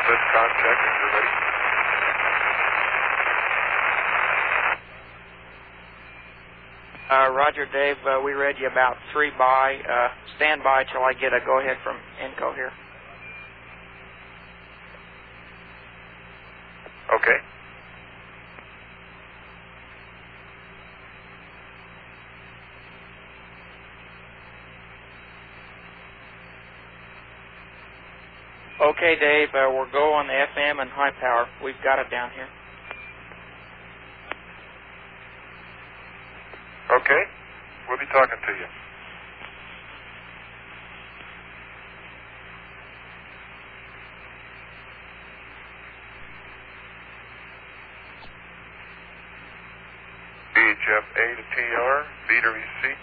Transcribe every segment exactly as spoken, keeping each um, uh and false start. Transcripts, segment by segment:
Let's contact if you're ready. Uh, Roger, Dave, uh, we read you about three by. Uh, stand by till I get a go-ahead from Inco here. Okay. Okay, Dave, uh, we're go on the F M and high power. We've got it down here. Okay. We'll be talking to you. V H F A to T R, B to receive.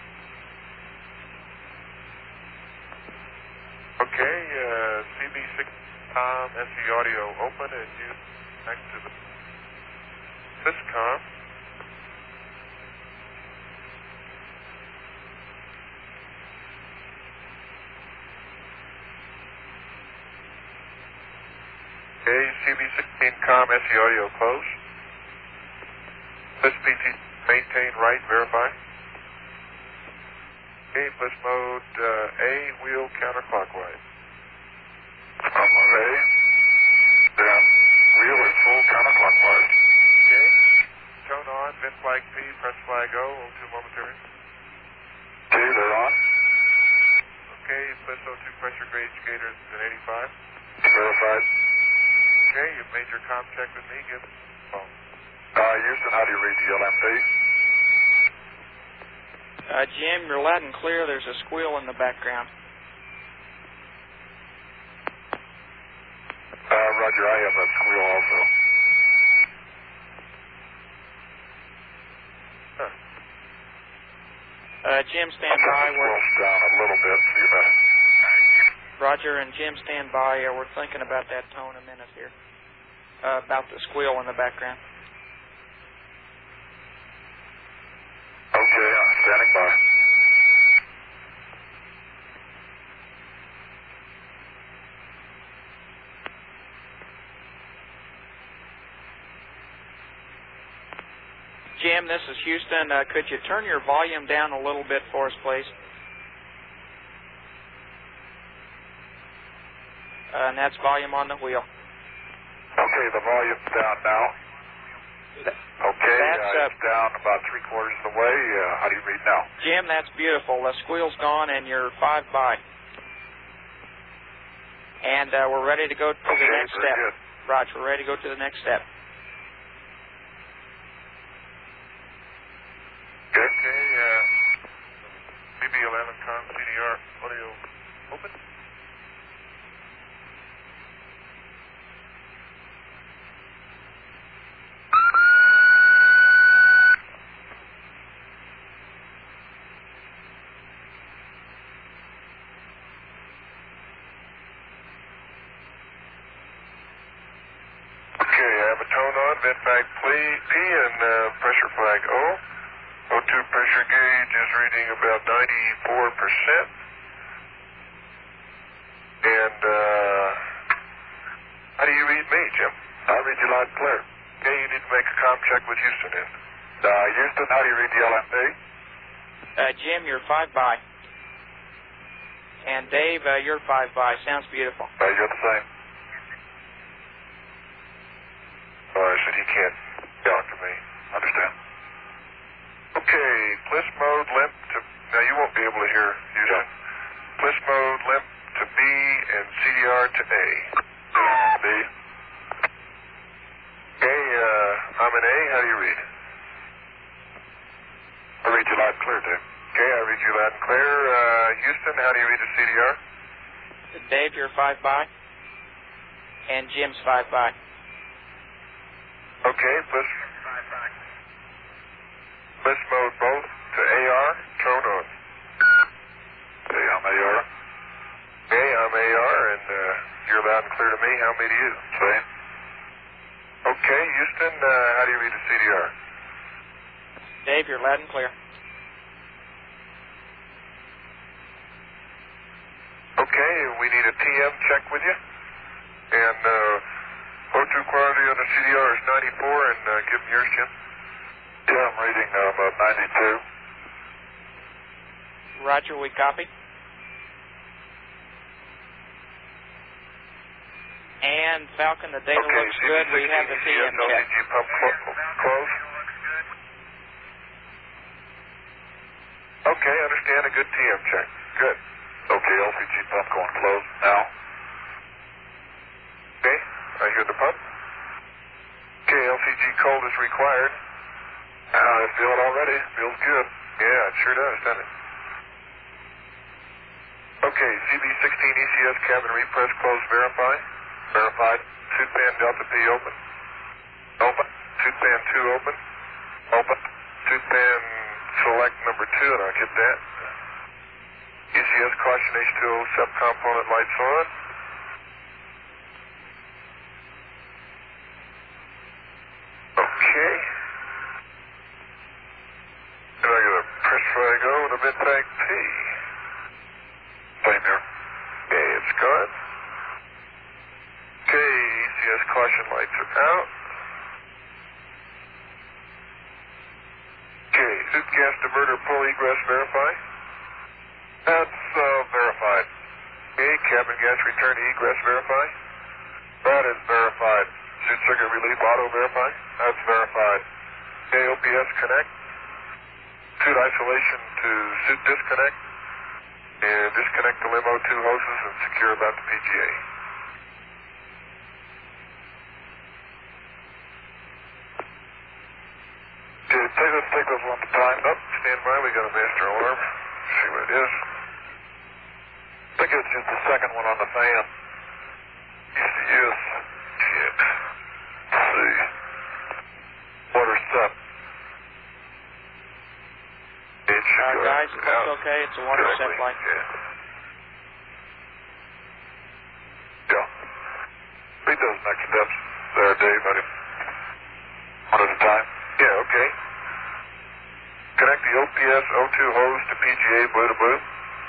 Okay, uh, C B six com, S E audio open and you connect to the Syscom. Okay, C B sixteen com, S E audio close. Sys P T maintain right, verify. Okay, push mode uh, A, wheel counterclockwise. I'm ready. Down. Wheel is full counterclockwise. Okay. Tone on, vent flag P, press flag O, O two momentary. Okay, they're on. Okay, push O two pressure gauge gators at eighty-five. Verified. Okay, you've made your comm check with me. Give it a phone. Uh, Houston, how do you read the L M P? Uh, Jim, you're loud and clear. There's a squeal in the background. Uh, Roger, I have that squeal also. Huh. Uh, Jim, stand by. We're down a little bit, so you better. Roger and Jim, stand by. Uh, we're thinking about that tone a minute here. Uh, about the squeal in the background. Okay, I'm standing by. Jim, this is Houston. Uh, could you turn your volume down a little bit for us, please? Uh, and that's volume on the wheel. Okay, the volume's down now. Okay, that's, uh, uh, it's down about three quarters of the way. Uh, how do you read now? Jim, that's beautiful. The squeal's gone and you're five by. And uh, we're ready to go to okay, the next very step. Good. Roger, we're ready to go to the next step. Okay, okay uh, B B eleven com, C D R, audio open. Okay, I have a tone on, vent flag P and uh, pressure flag O. O two pressure gauge is reading about ninety-four percent. And uh, how do you read me, Jim? I read you loud and clear. Okay, you need to make a comm check with Houston then. Uh, Houston, how do you read the L M P? Uh, Jim, you're five by. And Dave, uh, you're five by. Sounds beautiful. Uh, you're the same. Oh, I said he can't talk to me. Understand. Okay, Bliss mode limp to... Now, you won't be able to hear Houston. Bliss mode limp to B and C D R to A. B. Okay, uh, I'm an A. How do you read? I read you loud and clear, Dave. Okay, I read you loud and clear. Uh, Houston, how do you read the C D R? Dave, you're five by. And Jim's five by. Okay, Bliss... Bliss mode both to A R, tone on. Okay, I'm A R. Okay, I'm A R, and uh, you're loud and clear to me. How me to you? Same. Okay, Houston, uh, how do you read the C D R? Dave, you're loud and clear. Okay, we need a T M check with you. And uh, two quality on the C D R is ninety-four, and uh, give them yours, Jim. Yeah, I'm reading uh, about ninety-two. Roger, we copy. And Falcon, the data okay, looks good. We have the P M check. L P G pump clo close. Okay, understand a good T M check. Good. Okay, L P G pump going close now. Okay, I hear the pump. Okay, L P G cold is required. Uh, I feel it already. Feels good. Yeah, it sure does, doesn't it? Okay, C B sixteen E C S cabin repress close verify. Verified. Suit pan Delta P open. Open. Suit pan two open. Open. Suit pan select number two, and I'll get that. E C S caution H two O subcomponent lights on. Okay. And I got a press flag O and a mid tank P. Same here. Okay, it's gone. Okay, E C S caution lights are out. Okay, suit gas diverter pull egress verify. That's uh, verified. Okay, cabin gas return to egress verify. That is verified. Suit circuit relief auto verify. That's verified. Okay, O P S connect. Suit isolation to suit disconnect. And disconnect the limo two hoses and secure about the P G A. Okay, take, let's take those one at a time. Up, stand by, we got a master alarm. See what it is. I think it's just the second one on the fan. Used to use. Shit. Let's see. Water step. It should Uh, go guys, it looks out. okay. It's a water Correctly. step light. Yeah. Yeah. Read those next steps there, Dave. I didn't. One at a time. Yeah, okay. Connect the O P S O two hose to P G A blue to blue.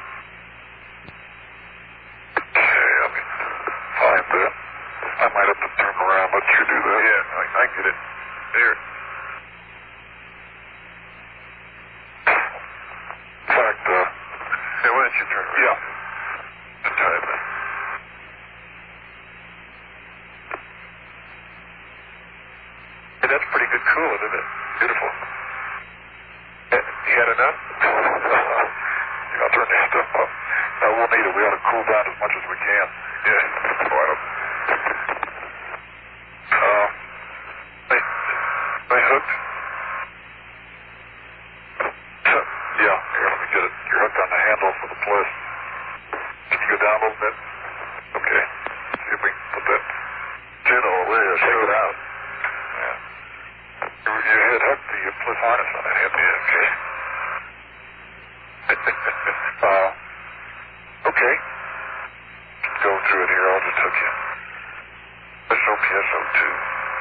Okay, let me find that. I might have to turn around, let you do that. Yeah, I, I get it. There. In fact, uh, yeah, why don't you turn around? Yeah. Just try that. Hey, that's pretty good cooling, isn't it? Beautiful. You had enough? I'll turn this stuff up. No, we'll need it. We ought to cool down as much as we can. Yeah. Boy, uh, they, they hooked? Yeah, here, let me get it. You're hooked on the handle for the plus. Can you go down a little bit? Okay. See if we can put that tin all there. Take it out. Yeah. You, you had hooked the plus harness on that hand. Yeah, okay. uh, okay. Go through it here. I'll just hook you. S O P S O two.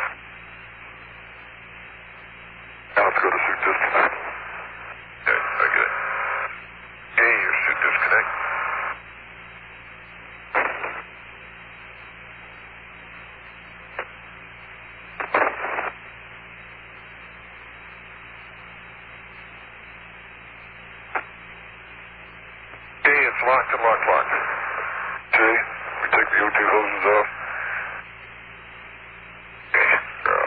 Now let's go to suit disconnect. Okay, I get it. Okay, your suit disconnect. Okay, it's locked and locked, locked. Okay, we take the O two hoses off. Okay, uh,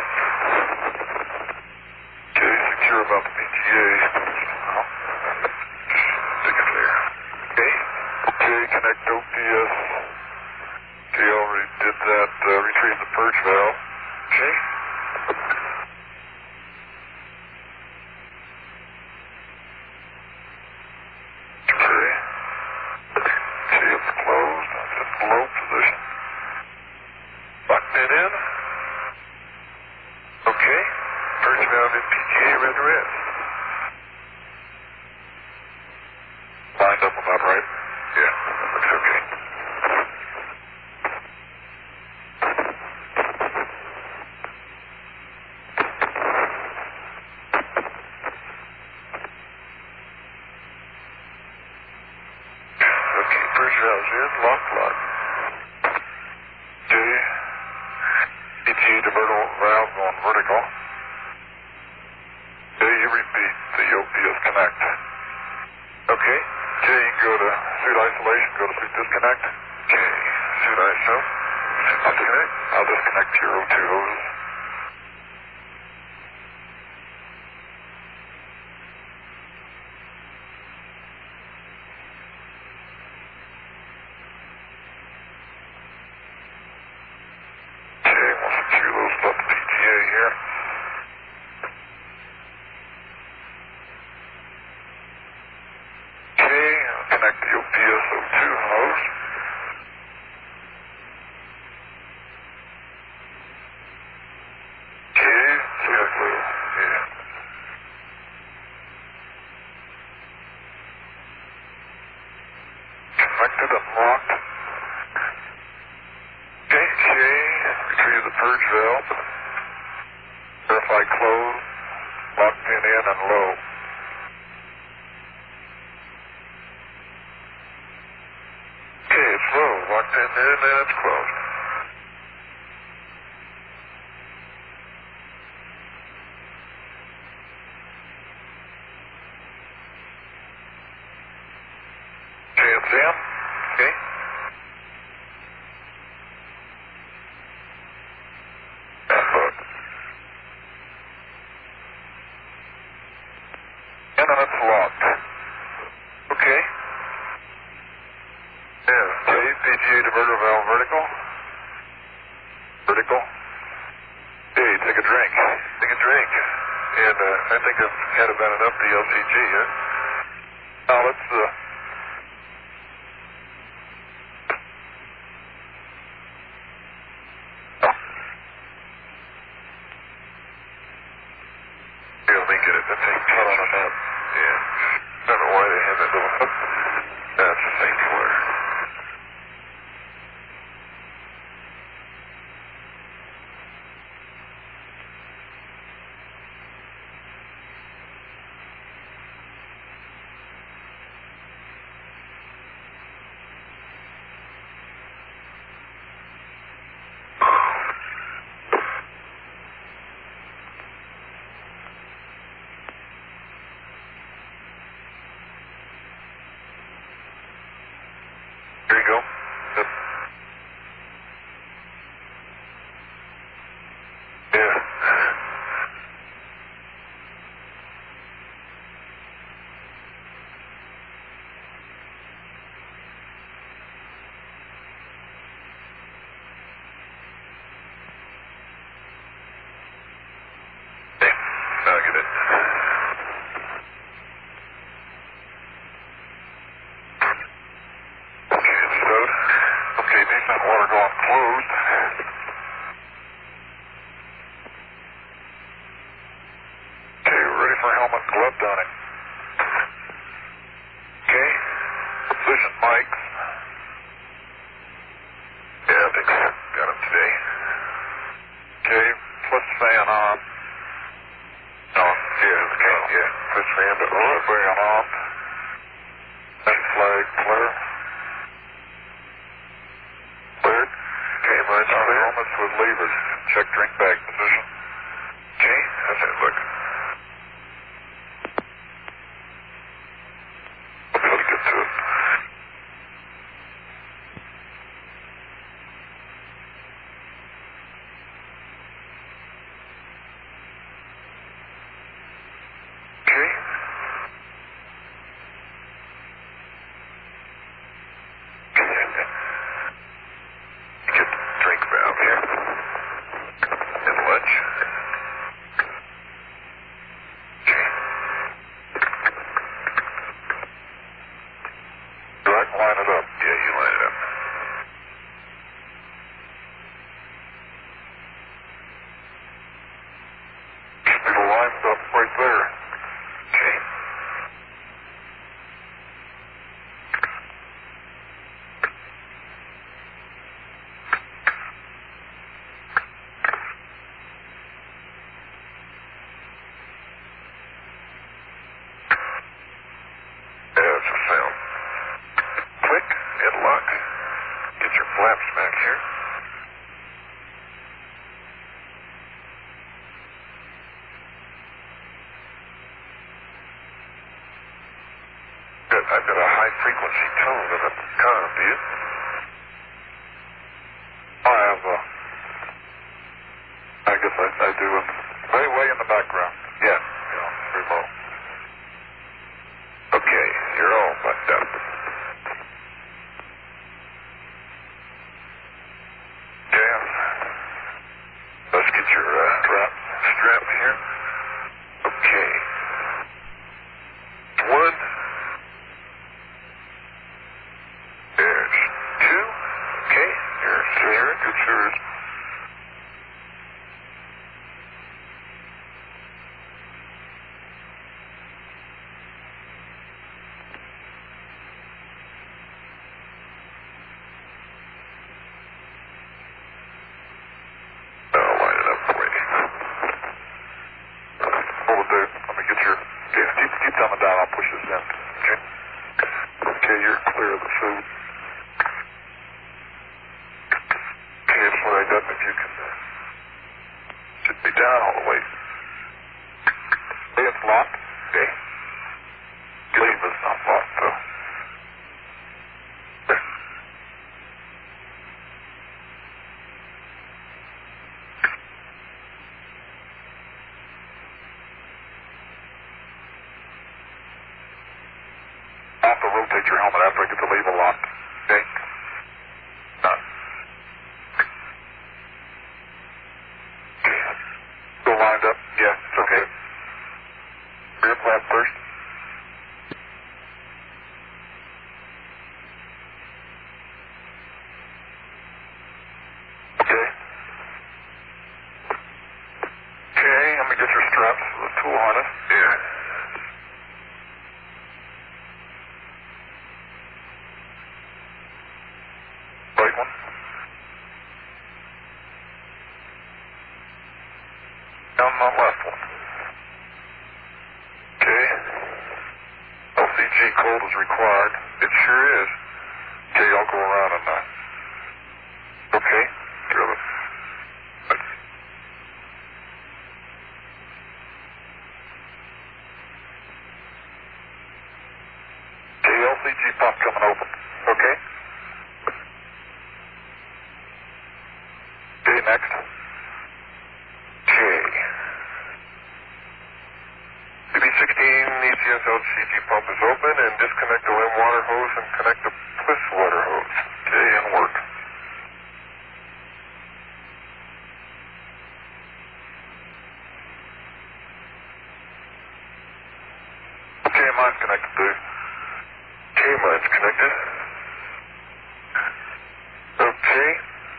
okay, secure about the P G A. Oh, stick it there. Okay, okay, connect O P S. Okay, already did that. Uh, retrieve the purge valve. Okay. Okay. See, it's closed. It's in low position. Button it in. Okay. Purge valve in P G A ready to rest. Lined up about right. Yeah, that looks okay. Okay, purge valve's in. Lock, lock. Okay. P G A disconnect. Okay. J, you can go to suit isolation, go to suit disconnect. Okay. Suit I S O. I'll disconnect. I'll disconnect your O two hoses. Okay, we'll secure those stuff to P T A here. Okay, I'll connect the O P S O two hose. Okay, so yeah, glue. Yeah. Connected and locked. Okay, okay, retrieve the purge valve. Verify close. Lock pin in and low. Okay, it's low. Locked in in and it's closed. Okay, it's in. Okay. And look. And then it's locked. Okay. Yeah, okay, P G A diverter valve vertical. Vertical. Hey, take a drink. Take a drink. And uh, I think I've had about enough D L C G, huh? Now let's, uh... Here, let me get it. That's a cut on a map. Yeah. I don't know why they have that little hook. That's a safety wire. Here you go. Yep. Yeah. Hey, I'll get it. Okay, it's stowed. Okay, decent water going closed. Okay, we're ready for helmet and glove donning. Okay, position mics. Yeah, I think so. Got him today. Okay, push fan on. No, yeah, okay, yeah. Push fan to on, fan on. Then flag clear. Cleared. Okay, emergency helmets with levers. Check drink bag position. Okay, how's that look? Okay, let's get to it. Okay. Get the drink valve here. And lunch. I've got a high frequency tone in the com, do you? I have a, I guess I, I do. Way, way in the background. Yeah, yeah, very low. Okay, you're all buttoned up. Yeah. Let's get your uh, strap, strap here. Okay. One. There's two. Okay. Here's here. Good yours. I'll line it up for you. Hold it there. Let me get your. Yeah, keep, keep coming down. I'll push this in. Okay. Okay, you're clear of the food. Okay, that's what I got. If you can. Uh, should be down all the way. Hey, it's locked. Okay. Leave is not locked, though. There. I'll have to rotate your helmet after I get the lever locked. Okay? Done. Okay. Still lined up? Yeah, it's okay. Rear flap first. Okay. Okay, let me get your straps for the tool harness. Yeah. Right one. Down the left one. Okay. L C G code is required. It sure is. Okay, I'll go around and that. Okay. Drill it. Okay, L C G pump coming open. Okay. Okay, next. Okay. D B sixteen E C S L C G pump is open and disconnect the limb water hose and connect the Bliss water hose. Okay, and work. Okay, mine's connected, dude. Okay, mine's connected. Okay.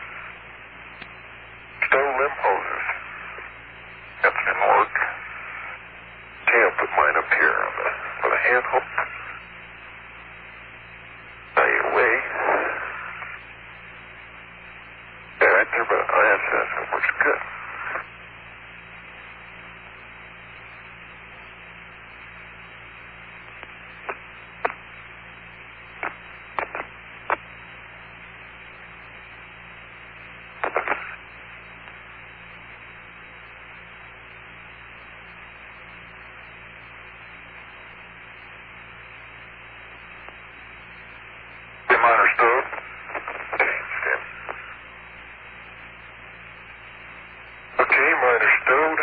Stow limb hoses. That's in work. Okay, I'll put mine up here on the, on the hand hook. Now you weigh. Yeah, right there, but oh, that's, that's, that works good. Okay, mine are stowed. Okay, stand. Okay, mine are stowed.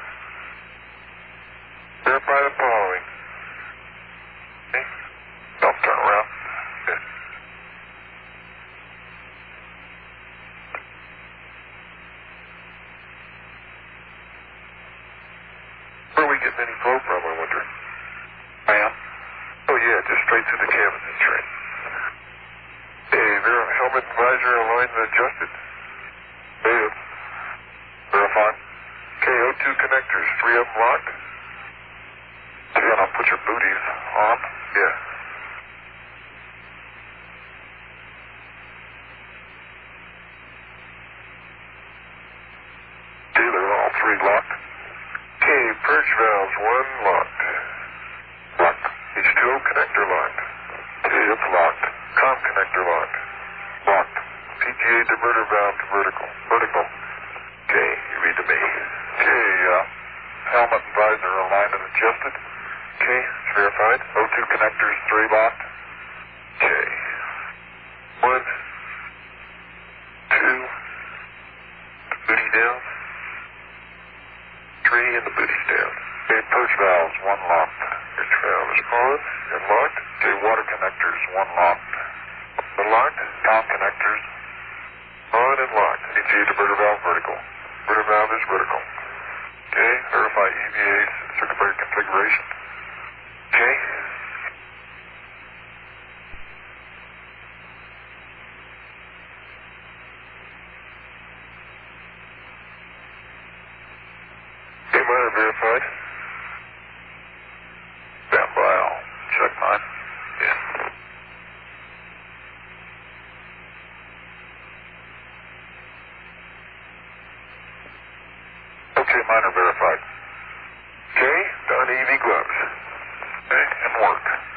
Verify the following. Okay. Don't turn around. Okay. Where are we getting any flow from, I wonder? I am. Oh, yeah, just straight through the cabin. That's right. Hey, ver helmet and visor aligned and adjusted. Hey, verify. Okay, O two connectors, three of them locked. Okay, and I'll put your booties on. Yeah. Okay, they're all three locked. Okay, purge valves, one locked. Locked. H two O connector locked. Okay, it's locked. Com connector locked. Locked. P G A diverter valve to vertical. Vertical. Okay, you read to me. Okay, uh, helmet and visor aligned and adjusted. Okay, it's verified. O two connectors, three locked. Okay. One, two, the booty down. Three, and the booty's down. Okay, push valves, one locked. Push valve is on and locked. Okay, water connectors, one locked. One locked. Tom connectors, on and locked. E G diverter valve vertical. Diverter valve is vertical. Okay, verify E V A's circuit breaker configuration. Okay. Okay, mine verified. Stand by, I'll check mine. Yeah. Okay, mine are verified. Okay, done E V gloves. Okay, and work.